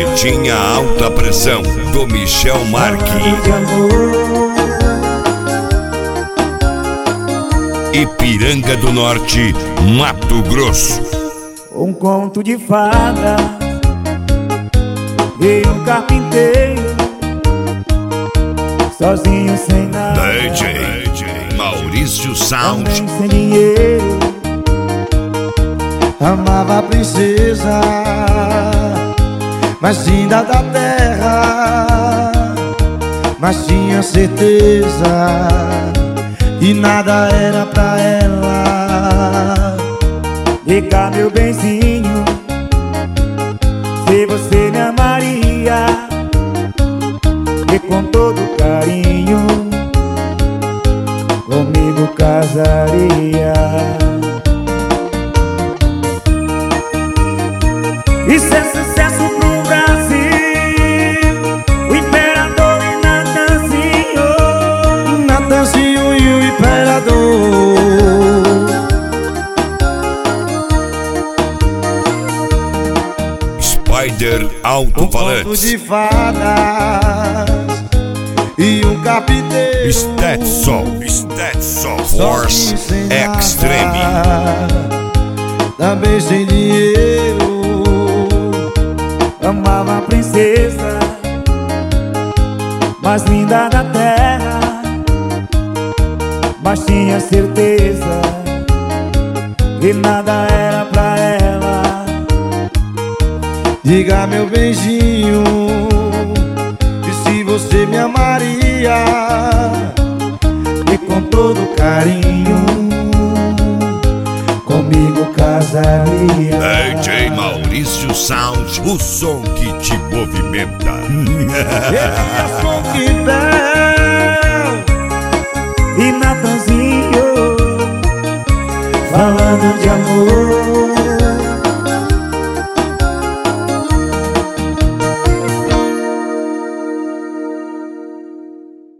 Tinha Alta Pressão, do Michel Marque. Ipiranga do Norte, Mato Grosso. Um conto de fada e um carpinteiro, sozinho sem nada, DJ Maurício Sound. também sem dinheiro. Amava a princesa mais linda da terra, mas tinha certeza e nada era pra ela. Diga, meu benzinho, se você me amaria e com todo carinho comigo casaria. Isso é sucesso pro Brasil, o Imperador e Natanzinho. Natanzinho e o Imperador. Spider Alto-Falante. Conto de fadas e um carpinteiro. Stetson Force Extreme. Também sem dinheiro. Amava a princesa mais linda da terra, mas tinha certeza que nada era pra ela. Diga, meu beijinho, e se você me amaria E com todo carinho comigo casaria. DJ Maurício Sound, o som que te movimenta. Ele é som que pega.